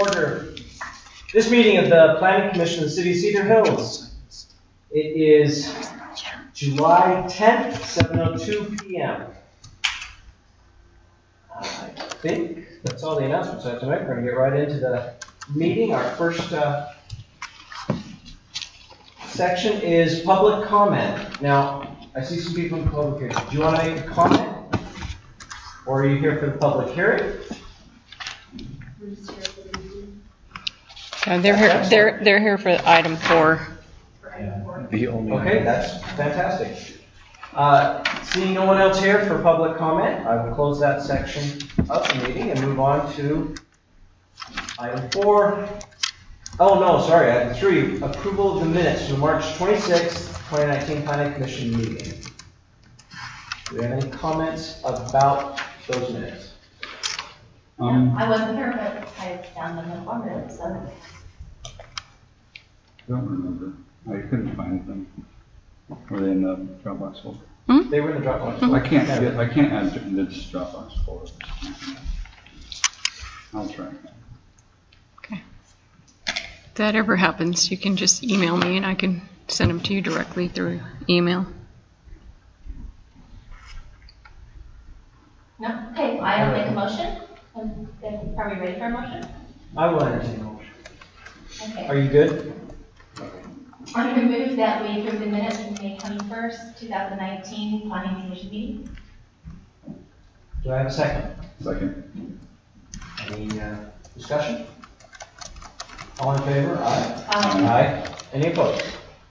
order this meeting of the Planning Commission of the City of Cedar Hills. It is July 10th, 7:02 p.m. I think that's all the announcements I have to make. We're going to get right into the meeting. Our first section is public comment. Now, I see some people in the public here. Do you want to make a comment? Or are you here for the public hearing? They're here for item 4. The only Okay, that's fantastic. Seeing no one else here for public comment, I will close that section of the meeting and move on to item 4. Oh no, sorry, item 3, approval of the minutes from March 26th, 2019 Planning Commission meeting. Do we have any comments about those minutes? I wasn't here, but I found them informative, so. I don't remember. I couldn't find them. Were they in the Dropbox folder? They were in the Dropbox folder. I can't add this Dropbox folder. I'll try. Okay. If that ever happens, you can just email me and I can send them to you directly through email. No? Okay, I will make a motion. Are we ready for a motion? I will entertain a motion. Okay. Are you good? I'm going to move that we approve the minutes from May 21st, 2019 Planning Commission meeting. Do I have a second? Second. Any discussion? All in favor? Aye. Aye. Aye. Any opposed?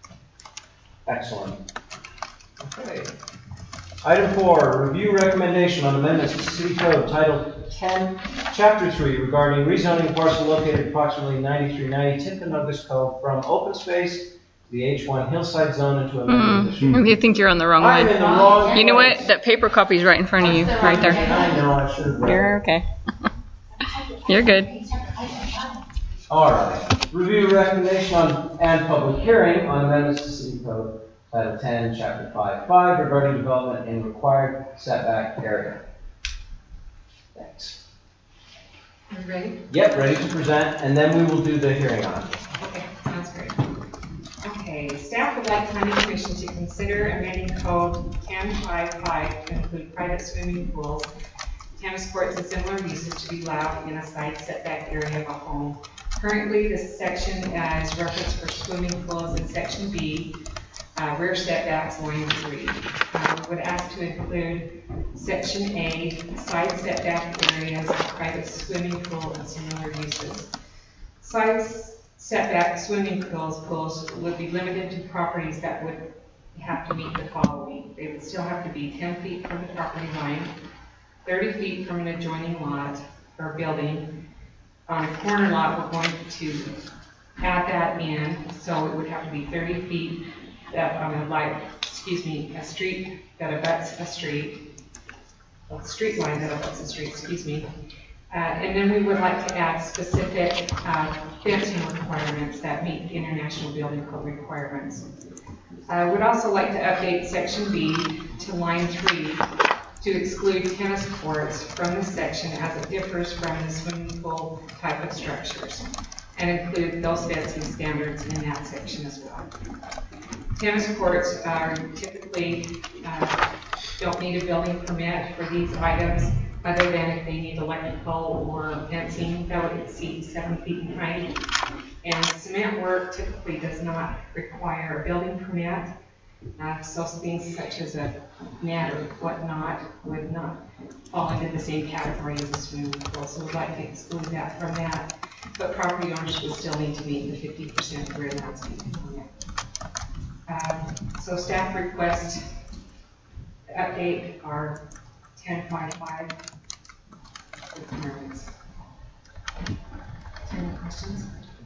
Excellent. Okay. Item 4, review recommendation on amendments to City Code Title 10, Chapter 3 regarding rezoning parcel located approximately 9390 Timpanogos Cove from open space to the H1 hillside zone into a medium district. You think you're on the wrong I'm in one. the wrong You know place. what? That paper copy's right in front of you, right there. I know, I should have read You're it. okay. You're good. All right. Review recommendation on and public hearing on amendments to City Code Title 10, Chapter 5.5 regarding development in required setback area. Thanks. Are you ready? Yep, ready to present, and then we will do the hearing on it. Okay, sounds great. Okay, staff would like Planning Commission to consider amending Code 10.5.5 to include private swimming pools, tennis courts, and similar uses to be allowed in a side setback area of a home. Currently, this section is referenced for swimming pools in Section B, rear setbacks, line 3. We would ask to include Section A, side setback areas, private swimming pool, and similar uses. Side setback swimming pools would be limited to properties that would have to meet the following. They would still have to be 10 feet from the property line, 30 feet from an adjoining lot or building. On a corner lot, we're going to add that in, so it would have to be 30 feet on a street that abuts a street line that abuts a street, and then we would like to add specific fencing requirements that meet International Building Code requirements. I would also like to update Section B to line 3 to exclude tennis courts from this section as it differs from the swimming pool type of structures, and include those fencing standards in that section as well. Tennis courts are typically don't need a building permit for these items, other than if they need electrical or fencing that would exceed 7 feet in height. And cement work typically does not require a building permit, so things such as a net or whatnot would not fall into the same category as a swimming pool. So we'd like to exclude that from that, but property owners would still need to meet the 50% rear landscaping permit. So staff request to update our 10.5 requirements. Any questions?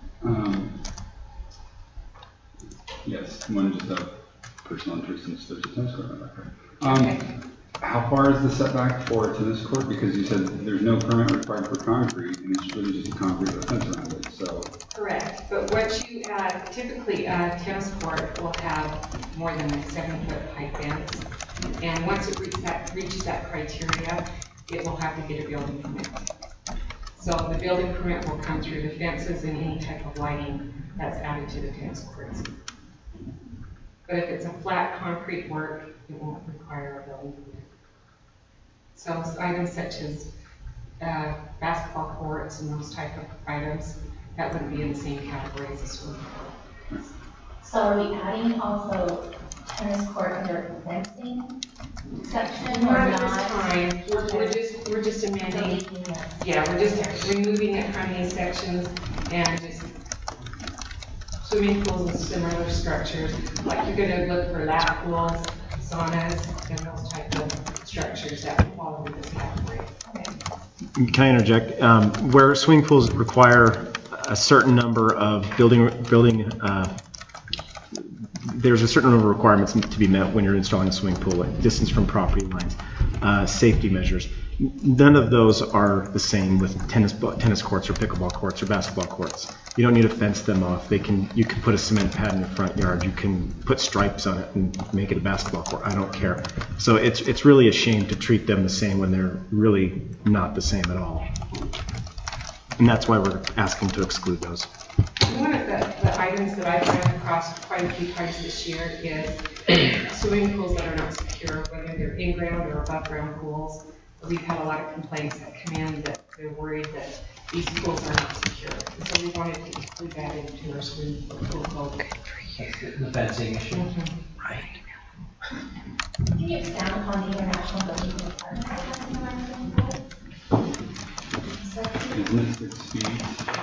Yes, one just have personal interest in there's a tennis court in the back. How far is the setback for a tennis court? Because you said there's no permit required for concrete, and it's really just a concrete with a fence around it. So correct, but what you typically a tennis court will have more than a 7-foot high fence, and once it reaches that criteria, it will have to get a building permit. So the building permit will come through the fences and any type of lighting that's added to the tennis courts. But if it's a flat concrete work, it won't require a building permit. So items such as basketball courts and those type of items, that would be in the same category as a swimming pool. So are we adding also tennis court under fencing section or Not at not? this time, we're just amending, yeah, we're just removing it from these sections and just swimming pools and similar structures, like you're gonna look for lap pools, saunas, and those type of structures that fall into this category. Can I interject? Where swimming pools require a certain number of there's a certain number of requirements to be met when you're installing a swimming pool, like distance from property lines, safety measures. None of those are the same with tennis courts or pickleball courts or basketball courts. You don't need to fence them off. You can put a cement pad in your front yard. You can put stripes on it and make it a basketball court. I don't care. So it's really a shame to treat them the same when they're really not the same at all. And that's why we're asking to exclude those. One of the items that I've run across quite a few times this year is swimming pools that are not secure, whether they're in-ground or above-ground pools. We've had a lot of complaints that come in that they're worried that these pools are not secure. And so we wanted to include that into our swimming pool code. That's the fencing issue. Right. Can you expand upon the international building requirements? Isn't it 6 feet?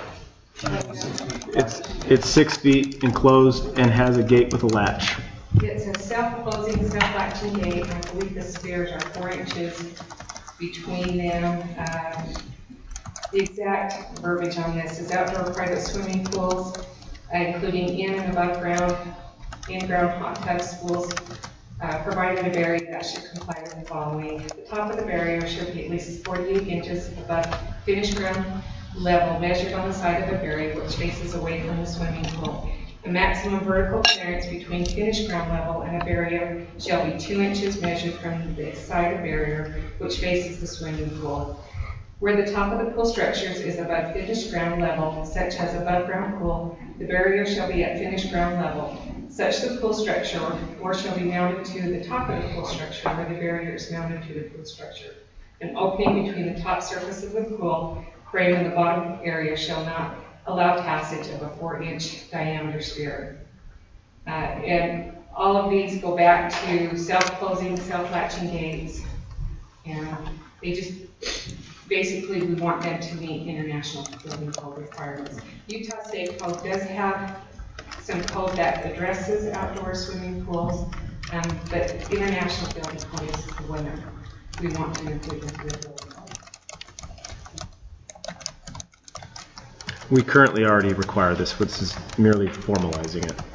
It's 6 feet enclosed and has a gate with a latch. It's a self-closing, self-latching gate, and I believe the stairs are 4 inches between them. The exact verbiage on this is outdoor private swimming pools, including in and above ground, in-ground hot tubs, pools, provided a barrier that should comply with the following. The top of the barrier should be at least 48 inches above finished ground level measured on the side of the barrier, which faces away from the swimming pool. The maximum vertical clearance between finished ground level and a barrier shall be 2 inches measured from the side of barrier, which faces the swimming pool. Where the top of the pool structures is above finished ground level, such as above ground pool, the barrier shall be at finished ground level. Such the pool structure or shall be mounted to the top of the pool structure where the barrier is mounted to the pool structure. An opening between the top surface of the pool frame and the bottom area shall not allow passage of a 4-inch diameter sphere. And all of these go back to self-closing, self-latching gates. And they just, basically we want them to meet international building code requirements. Utah State Code does have some code that addresses outdoor swimming pools, but international building code is the one that we want to include into the building code. We currently already require this, which is merely formalizing it.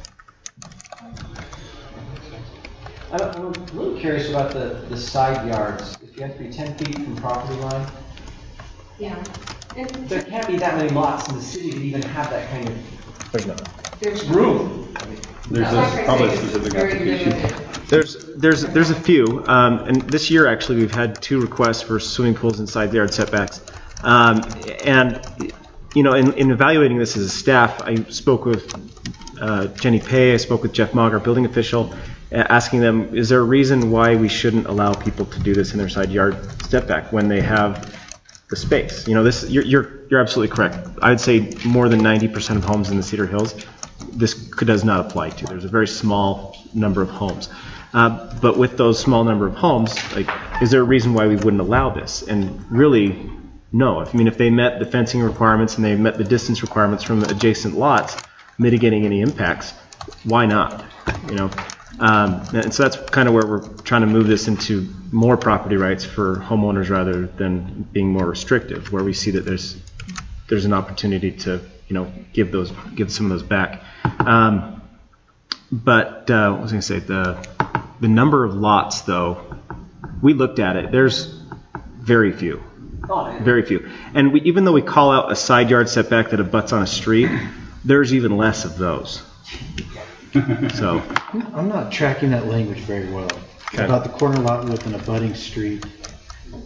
I'm a little curious about the side yards. If you have to be 10 feet from property line, Yeah. there can't be that many lots in the city that even have that kind of There's not. There's room. There's like I probably a say, it's specific very application. limited. There's a few, and this year actually we've had 2 requests for swimming pools and side yard setbacks, and you know, in evaluating this as a staff, I spoke with Jenny Pay, I spoke with Jeff Mogg, our building official, asking them, is there a reason why we shouldn't allow people to do this in their side yard setback when they have the space? You know, this you're absolutely correct. I'd say more than 90% of homes in the Cedar Hills, this does not apply to. There's a very small number of homes. But with those small number of homes, like, is there a reason why we wouldn't allow this? And really, no. I mean, if they met the fencing requirements and they met the distance requirements from adjacent lots, mitigating any impacts, why not? You know, and so that's kind of where we're trying to move this into more property rights for homeowners rather than being more restrictive, where we see that there's an opportunity to, you know, give some of those back. But what was I going to say? The number of lots, though, we looked at it. There's very few. Very few. And even though we call out a side yard setback that abuts on a street, there's even less of those. So I'm not tracking that language very well. Okay. About the corner lot with an abutting street.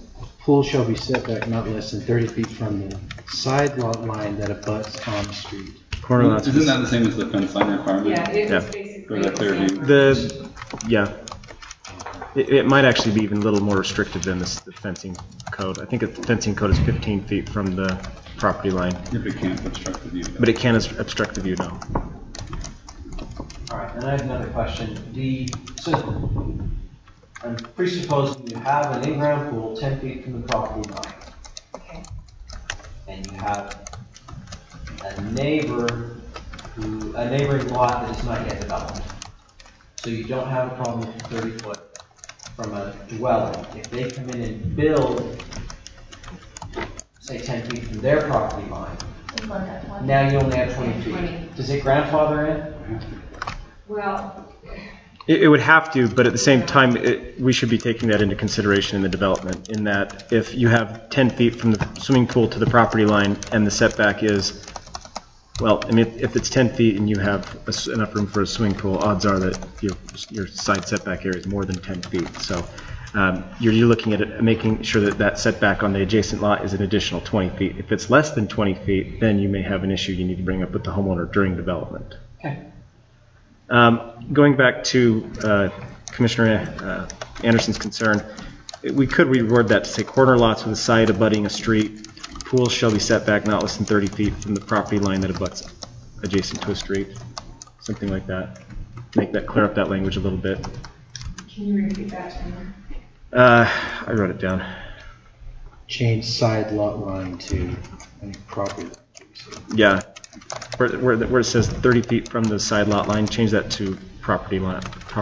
Pool shall be set back not less than 30 feet from the side lot line that abuts on the street. Corner lots. Isn't that the same as the fence line requirement? Yeah, it's Yeah. basically For the the clear same. view. Yeah. It might actually be even a little more restrictive than the fencing code. I think the fencing code is 15 feet from the property line, If it can't obstruct the view. but it can obstruct the view now. All right, and I have another question. So I'm presupposing you have an in-ground pool 10 feet from the property line, Okay. and you have a neighboring lot that is not yet developed. So you don't have a problem with 30 foot from a dwelling. If they come in and build, say 10 feet from their property line, We've got that one. now you only have 20 feet. 20. Does it grandfather in? Well, It would have to, but at the same time, we should be taking that into consideration in the development, in that if you have 10 feet from the swimming pool to the property line and the setback is, well, I mean, if it's 10 feet and you have enough room for a swimming pool, odds are that your side setback area is more than 10 feet. So you're looking at it, making sure that that setback on the adjacent lot is an additional 20 feet. If it's less than 20 feet, then you may have an issue you need to bring up with the homeowner during development. Okay. Going back to Commissioner Anderson's concern, we could reword that to say corner lots with a side abutting a street, pools shall be set back not less than 30 feet from the property line that abuts adjacent to a street, something like that. Make that clear up that language a little bit. can you repeat that to me? I wrote it down. Change side lot line to property line. Yeah, where it says 30 feet from the side lot line, change that to property line.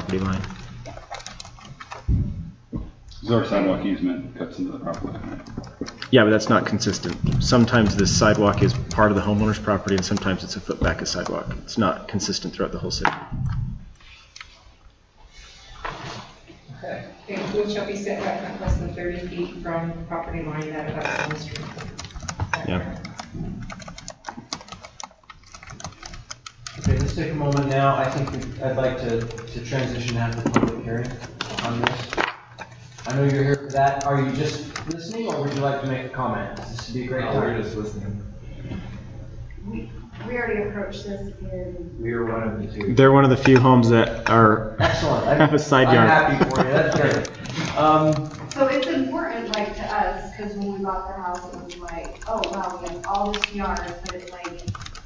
So our sidewalk easement cuts into the property line. Yeah, but that's not consistent. Sometimes the sidewalk is part of the homeowner's property, and sometimes it's a foot back of sidewalk. It's not consistent throughout the whole city. Okay. Okay, pool shall be set back not less than 30 feet from the property line that abuts on the street. Is that Yeah. correct? Okay, let's take a moment now. I think I'd like to transition now to the public hearing on this. I know you're here for that. Are you just listening, or would you like to make a comment? This would be a great time. We're just listening. We already approached this in, We were one of the two. They're one of the few homes that are Excellent. have a side yard. I'm happy for you. That's great. so it's important, like, to us, because when we bought the house, it was like, oh, wow, we have all this yard, but it's like,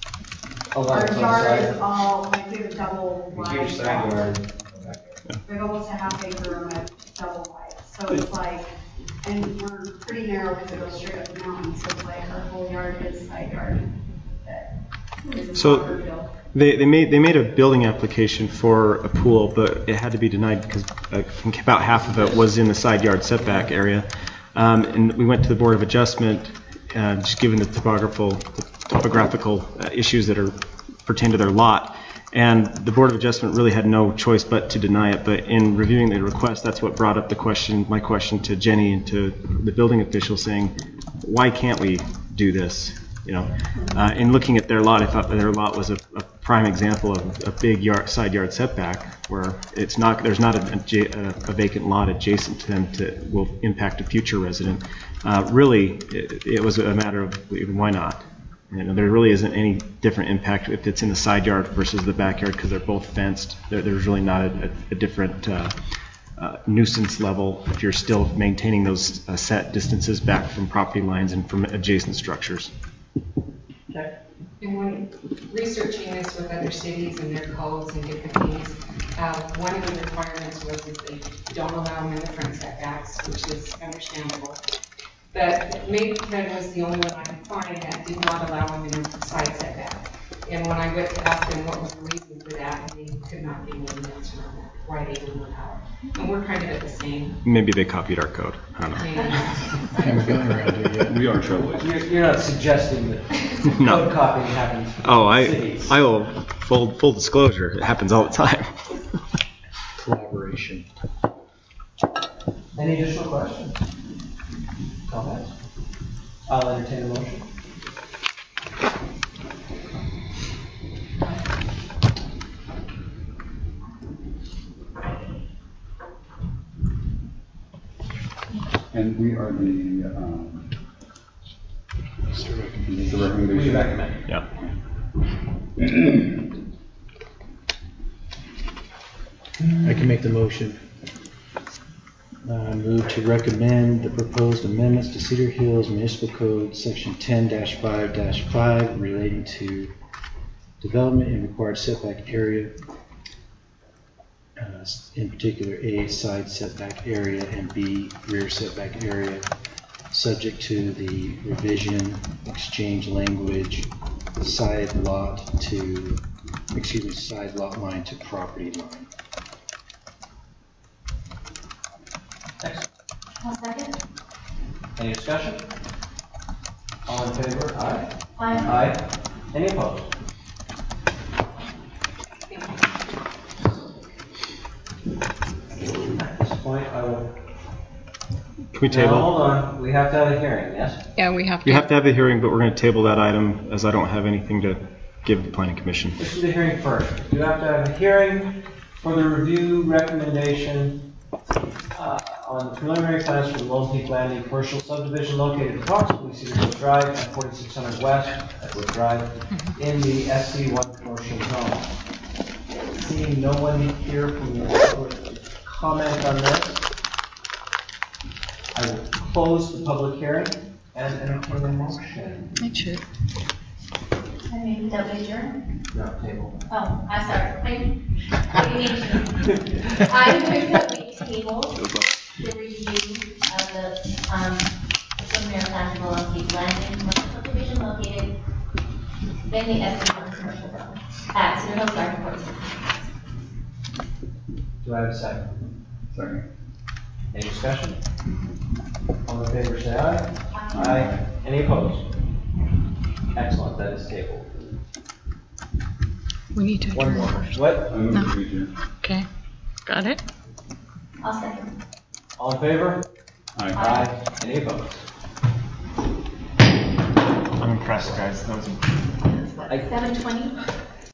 A lot our of fun yard side. is all, like, we have a double We wide. huge side yard. We have almost a half acre and a double wide, so it's like, and we're pretty narrow because it goes straight up the mountain, so it's like our whole yard is side yard. that is So- proper built. They made a building application for a pool, but it had to be denied because I think about half of it was in the side yard setback area. And we went to the Board of Adjustment, just given the topographical issues that pertain to their lot. And the Board of Adjustment really had no choice but to deny it. But in reviewing the request, that's what brought up my question to Jenny and to the building official, saying, why can't we do this? You know, in looking at their lot, I thought their lot was a prime example of a big side yard setback, where there's not a vacant lot adjacent to them will impact a future resident. Really, it was a matter of why not. You know, there really isn't any different impact if it's in the side yard versus the backyard because they're both fenced. There's really not a different nuisance level if you're still maintaining those set distances back from property lines and from adjacent structures. Okay. And when researching this with other cities and their codes and different things, one of the requirements was that they don't allow them in the front setbacks, which is understandable. But Mapleton was the only one I could find that did not allow them in the side setback. And when I went to ask them what was the reason for that, they could not give me an answer on that, why they didn't allow it. And we're kind of at the same. Maybe they copied our code. I don't know. And Haven't gotten around to it yet. We are trailblazers. You're not suggesting that No. code copying happens in Oh, cities. I will full disclosure. It happens all the time. Collaboration. Any additional questions? Comments? I'll entertain a motion. And we are the recommendation. We recommend. Yeah. I can make the motion. Move to recommend the proposed amendments to Cedar Hills Municipal Code, Section 10-5-5, relating to development in required setback area, in particular A, side setback area, and B, rear setback area, subject to the revision, exchange language, side lot line to property line. Excellent. I'll second. Any discussion? All in favor? Aye. Aye. Aye. Any opposed? At this point, I will. Can we Now, table? hold on. We have to have a hearing, yes? Yeah, we have to. You have to have a hearing, but we're going to table that item as I don't have anything to give the planning commission. This is the hearing first. You have to have a hearing for the review recommendation on the preliminary plans for the Lone Peak Landing commercial subdivision located approximately Cedar Hills Drive and 4600 West Edward Drive in the SC1 commercial zone. Seeing no one here from the public comment on this, I will close the public hearing and entertain a motion. It should. I made that we adjourn. No, table. Oh, I'm sorry. I move that we table the review of the preliminary plan for Lone Peak Landing commercial subdivision located in the SC1 commercial zone at Cedar Hills Drive and 4600. Do I have a second? Second. Any discussion? All in favor, say aye. Aye. Any opposed? Excellent, that is tabled. We need to One adjourn more. first. What? I move No. to adjourn. Okay. Got it? I'll second. All in favor? Aye. Aye. Any opposed? I'm impressed, guys. That was 7:20?